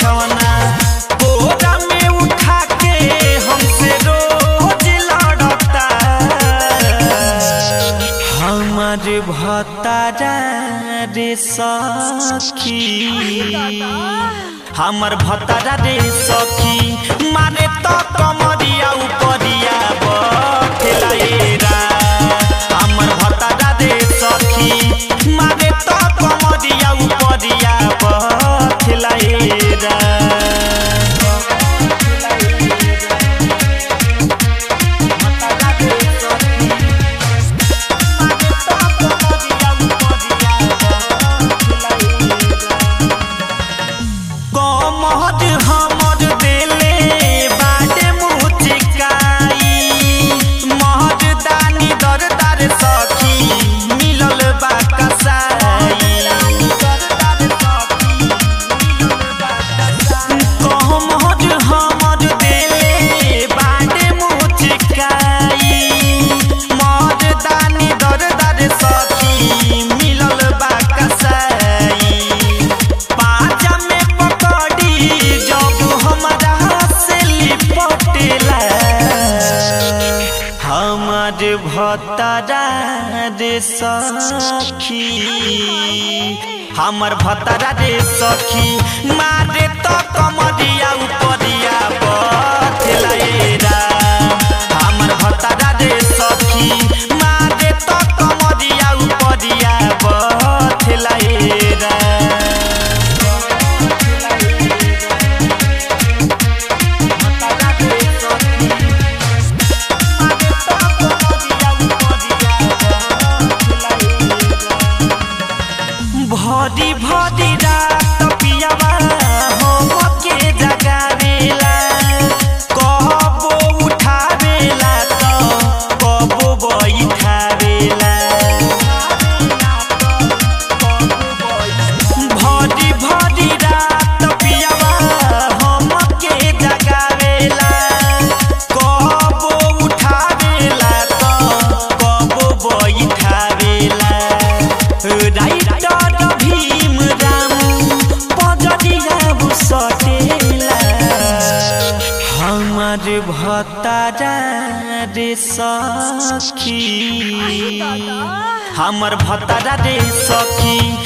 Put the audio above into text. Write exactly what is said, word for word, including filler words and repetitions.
बिछौना कोरा में उठा के हमसे रोज लड़ता हमार भतारा रे सखी हमर भतारा रे सखी मारे तो कमरिया उपरिया बथेलाएरा हमर भतारा रे सखी मारे तो कमरिया उपरिया बथेलाएरा भतारा रे सखी हमर भतारा रे सखी मारे तो कमरिया उपरिया बथेलाएरा हमर भतारा रे सखी मारे तो कमरिया उपरिया बथेलाएरा भरी भरी रात पियावा हमके जगावेला कबो उठावेला तो कबो बैठावेला भरी भरी रात पियावा हमके जगावेला कबो उठावेला तो कबो बैठावेला राइट भीम राम पजरिया सटेला हमार भतारा रे सखी हमर भतारा रे सखी